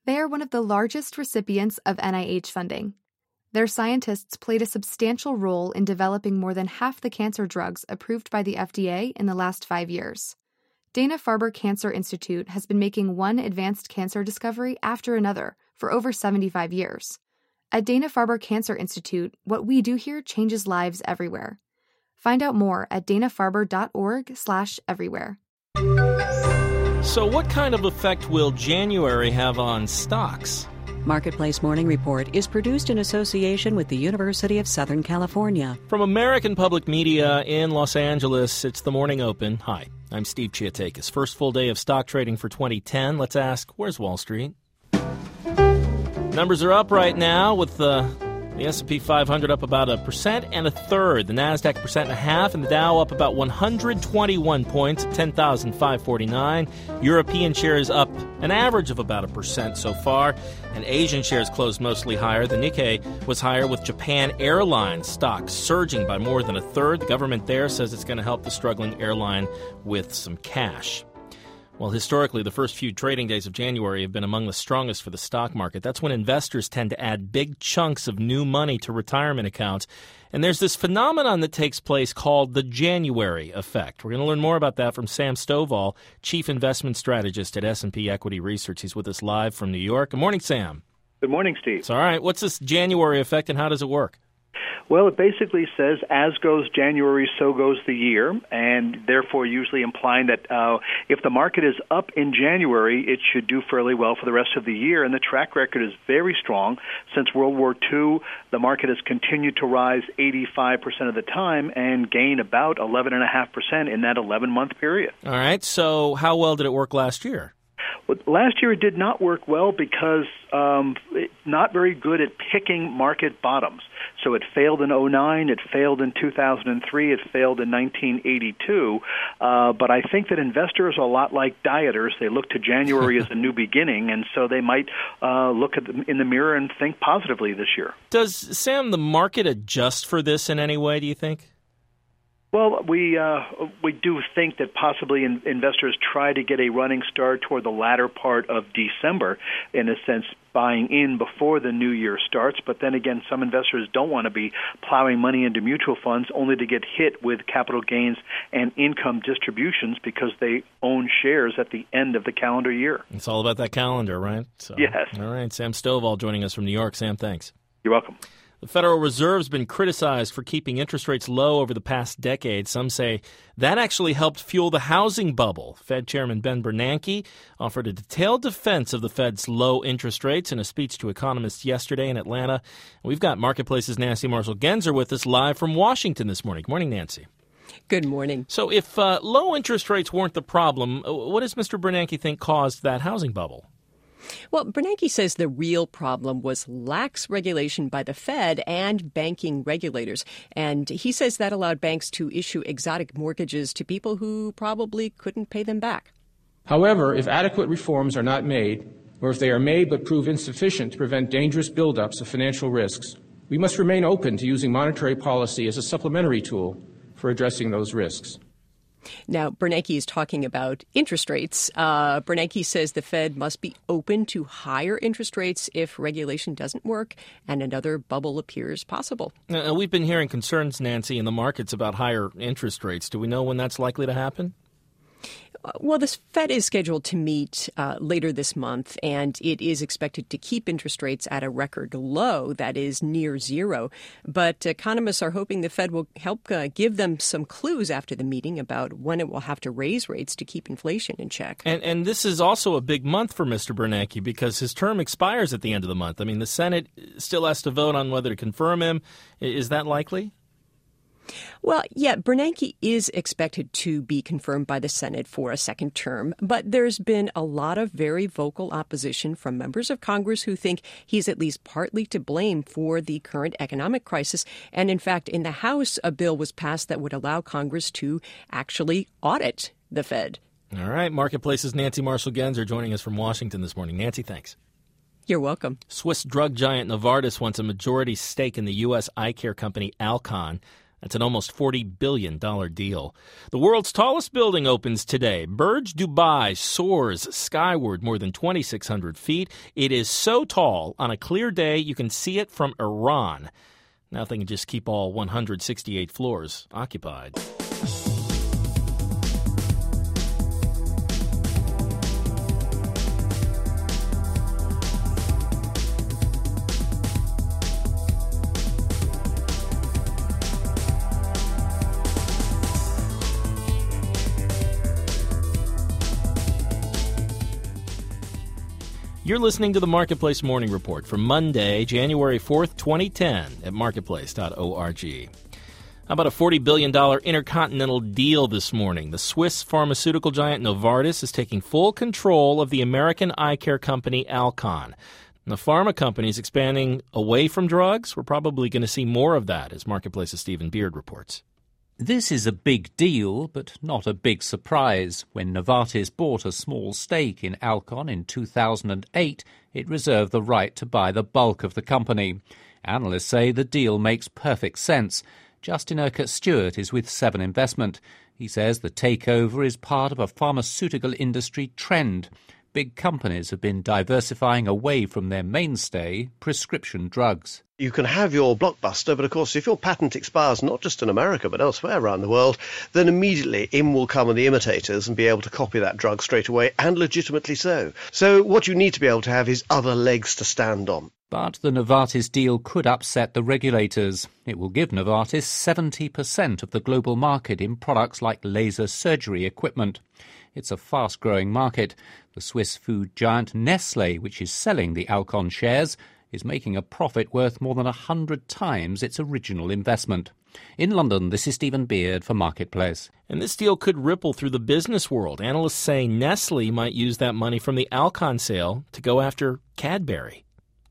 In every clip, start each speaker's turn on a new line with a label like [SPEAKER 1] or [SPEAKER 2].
[SPEAKER 1] They are one of the largest recipients of NIH funding. Their scientists played a substantial role in developing more than half the cancer drugs approved by the FDA in the last 5 years. Dana-Farber Cancer Institute has been making one advanced cancer discovery after another for over 75 years. At Dana-Farber Cancer Institute, what we do here changes lives everywhere. Find out more at danafarber.org/everywhere.
[SPEAKER 2] So what kind of effect will January have on stocks?
[SPEAKER 3] Marketplace Morning Report is produced in association with the University of Southern California.
[SPEAKER 2] From American Public Media in Los Angeles, it's the Morning Open. Hi, I'm Steve Chiatakis. First full day of stock trading for 2010. Let's ask, where's Wall Street? Numbers are up right now with the S&P 500 up about 1.33%, the NASDAQ 1.5%, and the Dow up about 121 points at 10,549. European shares up an average of about 1% so far, and Asian shares closed mostly higher. The Nikkei was higher with Japan Airlines stock surging by more than a third. The government there says it's going to help the struggling airline with some cash. Well, historically, the first few trading days of January have been among the strongest for the stock market. That's when investors tend to add big chunks of new money to retirement accounts. And there's this phenomenon that takes place called the January effect. We're going to learn more about that from Sam Stovall, Chief Investment Strategist at S&P Equity Research. He's with us live from New York. Good morning, Sam.
[SPEAKER 4] Good morning, Steve.
[SPEAKER 2] It's all right. What's this January effect and how does it work?
[SPEAKER 4] Well, it basically says, as goes January, so goes the year, and therefore usually implying that if the market is up in January, it should do fairly well for the rest of the year, and the track record is very strong. Since World War II, the market has continued to rise 85% of the time and gain about 11.5% in that 11-month period.
[SPEAKER 2] All right, so how well did it work last year?
[SPEAKER 4] Well, last year it did not work well because not very good at picking market bottoms. So it failed in 2009, it failed in 2003, it failed in 1982. But I think that investors are a lot like dieters. They look to January as a new beginning, and so they might look in the mirror and think positively this year.
[SPEAKER 2] Does, Sam, the market adjust for this in any way, do you think?
[SPEAKER 4] Well, we do think that possibly investors try to get a running start toward the latter part of December, in a sense, buying in before the new year starts. But then again, some investors don't want to be plowing money into mutual funds only to get hit with capital gains and income distributions because they own shares at the end of the calendar year.
[SPEAKER 2] It's all about that calendar, right? So,
[SPEAKER 4] yes.
[SPEAKER 2] All right. Sam Stovall joining us from New York. Sam, thanks.
[SPEAKER 4] You're welcome.
[SPEAKER 2] The Federal Reserve's been criticized for keeping interest rates low over the past decade. Some say that actually helped fuel the housing bubble. Fed Chairman Ben Bernanke offered a detailed defense of the Fed's low interest rates in a speech to economists yesterday in Atlanta. We've got Marketplace's Nancy Marshall-Genzer with us live from Washington this morning. Good morning, Nancy.
[SPEAKER 5] Good morning.
[SPEAKER 2] So if low interest rates weren't the problem, what does Mr. Bernanke think caused that housing bubble?
[SPEAKER 5] Well, Bernanke says the real problem was lax regulation by the Fed and banking regulators. And he says that allowed banks to issue exotic mortgages to people who probably couldn't pay them back.
[SPEAKER 6] However, if adequate reforms are not made, or if they are made but prove insufficient to prevent dangerous buildups of financial risks, we must remain open to using monetary policy as a supplementary tool for addressing those risks.
[SPEAKER 5] Now, Bernanke is talking about interest rates. Bernanke says the Fed must be open to higher interest rates if regulation doesn't work and another bubble appears possible.
[SPEAKER 2] We've been hearing concerns, Nancy, in the markets about higher interest rates. Do we know when that's likely to happen?
[SPEAKER 5] Well, the Fed is scheduled to meet later this month, and it is expected to keep interest rates at a record low, that is near zero. But economists are hoping the Fed will help give them some clues after the meeting about when it will have to raise rates to keep inflation in check.
[SPEAKER 2] And this is also a big month for Mr. Bernanke because his term expires at the end of the month. I mean, the Senate still has to vote on whether to confirm him. Is that likely?
[SPEAKER 5] Well, yeah, Bernanke is expected to be confirmed by the Senate for a second term, but there's been a lot of very vocal opposition from members of Congress who think he's at least partly to blame for the current economic crisis. And in fact, in the House, a bill was passed that would allow Congress to actually audit the Fed.
[SPEAKER 2] All right. Marketplace's Nancy Marshall-Genzer joining us from Washington this morning. Nancy, thanks.
[SPEAKER 5] You're welcome.
[SPEAKER 2] Swiss drug giant Novartis wants a majority stake in the U.S. eye care company Alcon. That's an almost $40 billion deal. The world's tallest building opens today. Burj Dubai soars skyward more than 2,600 feet. It is so tall, on a clear day, you can see it from Iran. Now they can just keep all 168 floors occupied. You're listening to the Marketplace Morning Report for Monday, January 4th, 2010 at marketplace.org. How about a $40 billion intercontinental deal this morning? The Swiss pharmaceutical giant Novartis is taking full control of the American eye care company Alcon. The pharma company is expanding away from drugs. We're probably going to see more of that, as Marketplace's Stephen Beard reports.
[SPEAKER 7] This is a big deal, but not a big surprise. When Novartis bought a small stake in Alcon in 2008, it reserved the right to buy the bulk of the company. Analysts say the deal makes perfect sense. Justin Urquhart-Stewart is with Seven Investment. He says the takeover is part of a pharmaceutical industry trend. Big companies have been diversifying away from their mainstay, prescription drugs.
[SPEAKER 8] You can have your blockbuster, but of course if your patent expires not just in America but elsewhere around the world, then immediately in will come the imitators and be able to copy that drug straight away, and legitimately so. So what you need to be able to have is other legs to stand on.
[SPEAKER 7] But the Novartis deal could upset the regulators. It will give Novartis 70% of the global market in products like laser surgery equipment. It's a fast-growing market. The Swiss food giant Nestlé, which is selling the Alcon shares, is making a profit worth more than 100 times its original investment. In London, this is Stephen Beard for Marketplace.
[SPEAKER 2] And this deal could ripple through the business world. Analysts say Nestle might use that money from the Alcon sale to go after Cadbury.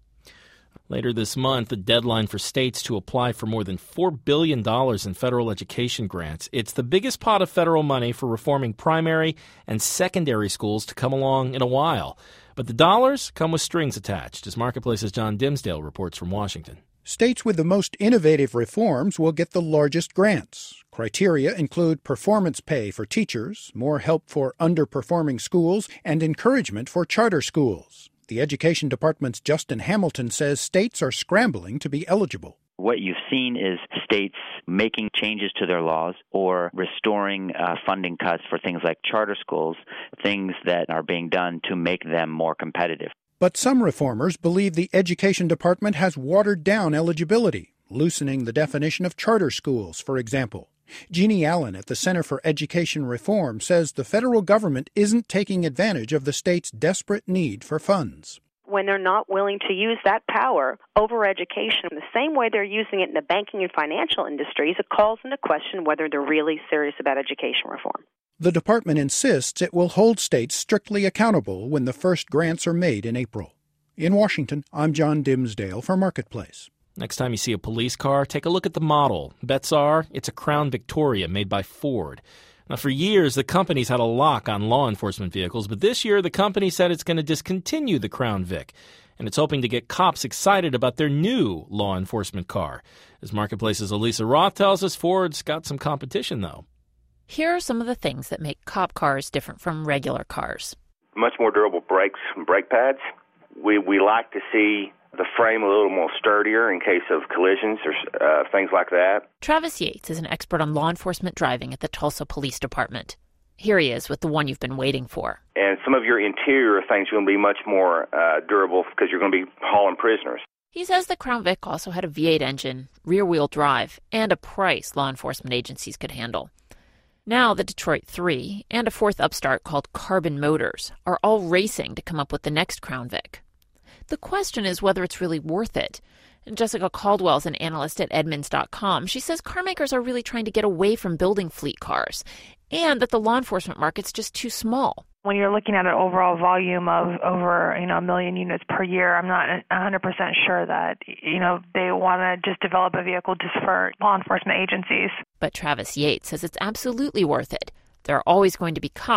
[SPEAKER 2] Later this month, the deadline for states to apply for more than $4 billion in federal education grants. It's the biggest pot of federal money for reforming primary and secondary schools to come along in a while. But the dollars come with strings attached, as Marketplace's John Dimsdale reports from Washington.
[SPEAKER 9] States with the most innovative reforms will get the largest grants. Criteria include performance pay for teachers, more help for underperforming schools, and encouragement for charter schools. The Education Department's Justin Hamilton says states are scrambling to be eligible.
[SPEAKER 10] What you've seen is states making changes to their laws or restoring funding cuts for things like charter schools, things that are being done to make them more competitive.
[SPEAKER 9] But some reformers believe the Education Department has watered down eligibility, loosening the definition of charter schools, for example. Jeannie Allen at the Center for Education Reform says the federal government isn't taking advantage of the state's desperate need for funds.
[SPEAKER 11] When they're not willing to use that power over education, the same way they're using it in the banking and financial industries, it calls into question whether they're really serious about education reform.
[SPEAKER 9] The department insists it will hold states strictly accountable when the first grants are made in April. In Washington, I'm John Dimsdale for Marketplace.
[SPEAKER 2] Next time you see a police car, take a look at the model. Bets are it's a Crown Victoria made by Ford. Now, for years, the company's had a lock on law enforcement vehicles, but this year the company said it's going to discontinue the Crown Vic, and it's hoping to get cops excited about their new law enforcement car. As Marketplace's Elisa Roth tells us, Ford's got some competition, though.
[SPEAKER 12] Here are some of the things that make cop cars different from regular cars.
[SPEAKER 13] Much more durable brakes and brake pads. We like to see the frame a little more sturdier in case of collisions or things like that.
[SPEAKER 12] Travis Yates is an expert on law enforcement driving at the Tulsa Police Department. Here he is with the one you've been waiting for.
[SPEAKER 13] And some of your interior things are going to be much more durable because you're going to be hauling prisoners.
[SPEAKER 12] He says the Crown Vic also had a V8 engine, rear-wheel drive, and a price law enforcement agencies could handle. Now the Detroit 3 and a fourth upstart called Carbon Motors are all racing to come up with the next Crown Vic. The question is whether it's really worth it. And Jessica Caldwell is an analyst at Edmunds.com. She says car makers are really trying to get away from building fleet cars and that the law enforcement market's just too small.
[SPEAKER 14] When you're looking at an overall volume of over, 1 million units per year, I'm not 100% sure that, they want to just develop a vehicle just for law enforcement agencies.
[SPEAKER 12] But Travis Yates says it's absolutely worth it. There are always going to be cops,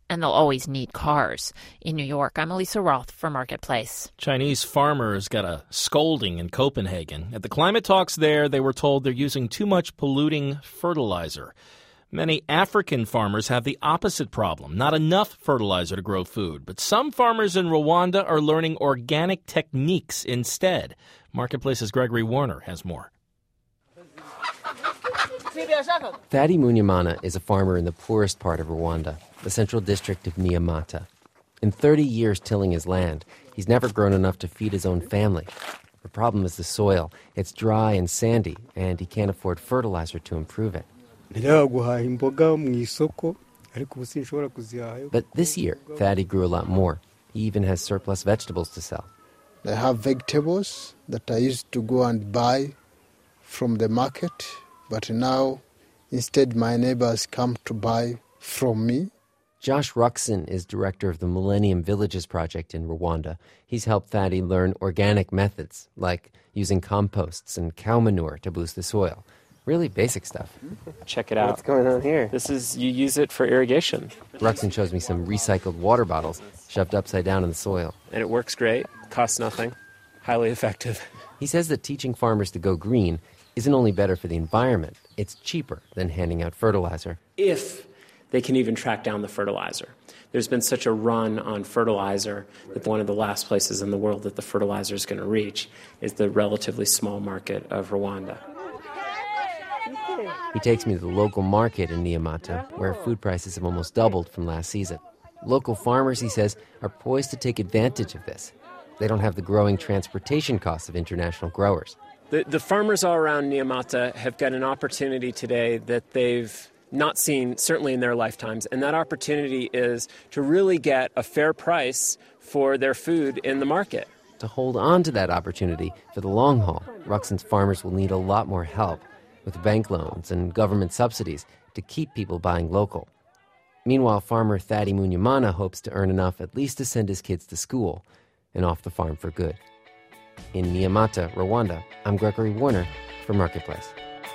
[SPEAKER 12] and they'll always need cars. In New York, I'm Elisa Roth for Marketplace.
[SPEAKER 2] Chinese farmers got a scolding in Copenhagen. At the climate talks there, they were told they're using too much polluting fertilizer. Many African farmers have the opposite problem, not enough fertilizer to grow food. But some farmers in Rwanda are learning organic techniques instead. Marketplace's Gregory Warner has more.
[SPEAKER 15] Thadi Munyimana is a farmer in the poorest part of Rwanda, the central district of Nyamata. In 30 years tilling his land, he's never grown enough to feed his own family. The problem is the soil. It's dry and sandy, and he can't afford fertilizer to improve it. But this year, Thadi grew a lot more. He even has surplus vegetables to sell.
[SPEAKER 16] I have vegetables that I used to go and buy from the market, but now instead my neighbors come to buy from me.
[SPEAKER 15] Josh Ruxin is director of the Millennium Villages Project in Rwanda. He's helped Thadi learn organic methods, like using composts and cow manure to boost the soil. Really basic stuff.
[SPEAKER 17] Check it out.
[SPEAKER 15] What's going on here?
[SPEAKER 17] This is, you use it for irrigation.
[SPEAKER 15] Ruxin shows me some recycled water bottles shoved upside down in the soil.
[SPEAKER 17] And it works great, costs nothing, highly effective.
[SPEAKER 15] He says that teaching farmers to go green isn't only better for the environment, it's cheaper than handing out fertilizer.
[SPEAKER 17] If they can even track down the fertilizer. There's been such a run on fertilizer that one of the last places in the world that the fertilizer is going to reach is the relatively small market of Rwanda.
[SPEAKER 15] He takes me to the local market in Nyamata, where food prices have almost doubled from last season. Local farmers, he says, are poised to take advantage of this. They don't have the growing transportation costs of international growers.
[SPEAKER 17] The farmers all around Nyamata have got an opportunity today that they've not seen, certainly in their lifetimes, and that opportunity is to really get a fair price for their food in the market.
[SPEAKER 15] To hold on to that opportunity for the long haul, Ruxin's farmers will need a lot more help, with bank loans and government subsidies to keep people buying local. Meanwhile, farmer Thadi Munyimana hopes to earn enough at least to send his kids to school and off the farm for good. In Nyamata, Rwanda, I'm Gregory Warner for Marketplace.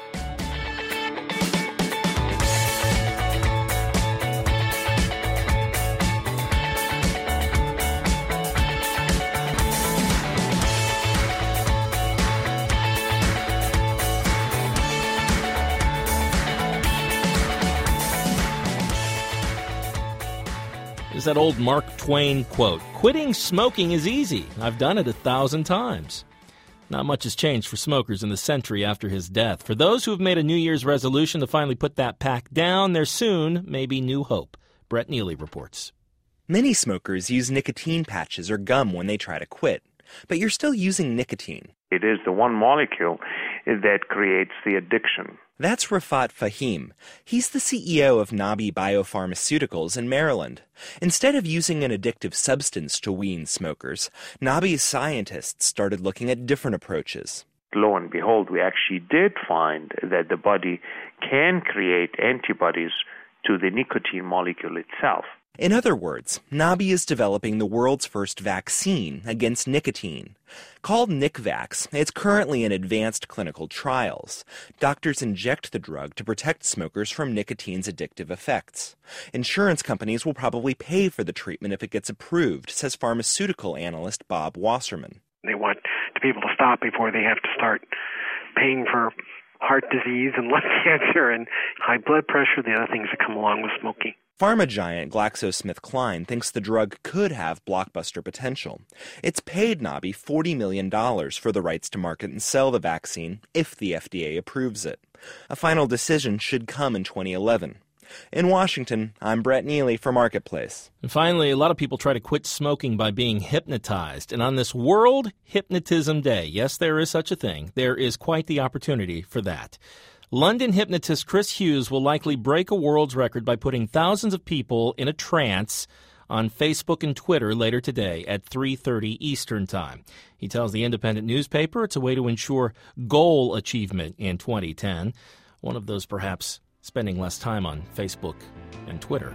[SPEAKER 2] Is that old Mark Twain quote, "Quitting smoking is easy. I've done it 1,000 times." Not much has changed for smokers in the century after his death. For those who have made a New Year's resolution to finally put that pack down, there soon may be new hope. Brett Neely reports.
[SPEAKER 18] Many smokers use nicotine patches or gum when they try to quit, but you're still using nicotine.
[SPEAKER 19] It is the one molecule that creates the addiction.
[SPEAKER 18] That's Rafat Fahim. He's the CEO of Nabi Biopharmaceuticals in Maryland. Instead of using an addictive substance to wean smokers, Nabi's scientists started looking at different approaches.
[SPEAKER 19] Lo and behold, we actually did find that the body can create antibodies to the nicotine molecule itself.
[SPEAKER 18] In other words, Nabi is developing the world's first vaccine against nicotine. Called Nicvax, it's currently in advanced clinical trials. Doctors inject the drug to protect smokers from nicotine's addictive effects. Insurance companies will probably pay for the treatment if it gets approved, says pharmaceutical analyst Bob Wasserman.
[SPEAKER 20] They want people to stop before they have to start paying for heart disease and lung cancer and high blood pressure, the other things that come along with smoking.
[SPEAKER 18] Pharma giant GlaxoSmithKline thinks the drug could have blockbuster potential. It's paid Nabi $40 million for the rights to market and sell the vaccine if the FDA approves it. A final decision should come in 2011. In Washington, I'm Brett Neely for Marketplace.
[SPEAKER 2] And finally, a lot of people try to quit smoking by being hypnotized. And on this World Hypnotism Day, yes, there is such a thing, there is quite the opportunity for that. London hypnotist Chris Hughes will likely break a world's record by putting thousands of people in a trance on Facebook and Twitter later today at 3:30 Eastern Time. He tells the Independent newspaper it's a way to ensure goal achievement in 2010. One of those perhaps spending less time on Facebook and Twitter.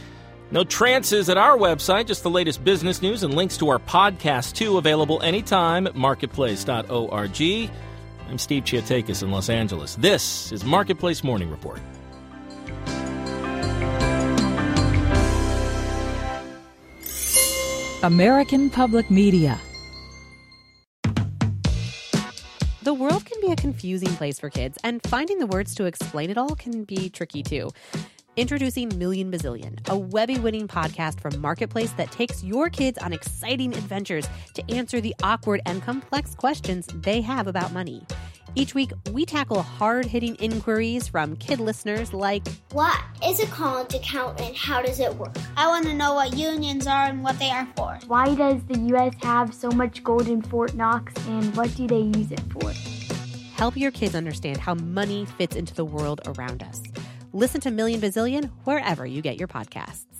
[SPEAKER 2] No trances at our website, just the latest business news and links to our podcast, too, available anytime at marketplace.org. I'm Steve Chiatakis in Los Angeles. This is Marketplace Morning Report.
[SPEAKER 21] American Public Media.
[SPEAKER 22] The world can be a confusing place for kids, and finding the words to explain it all can be tricky too. Introducing Million Bazillion, a Webby-winning podcast from Marketplace that takes your kids on exciting adventures to answer the awkward and complex questions they have about money. Each week, we tackle hard-hitting inquiries from kid listeners like,
[SPEAKER 23] what is a college account and how does it work? I want to know what unions are and what they are for.
[SPEAKER 24] Why does the U.S. have so much gold in Fort Knox, and what do they use it for?
[SPEAKER 22] Help your kids understand how money fits into the world around us. Listen to Million Bazillion wherever you get your podcasts.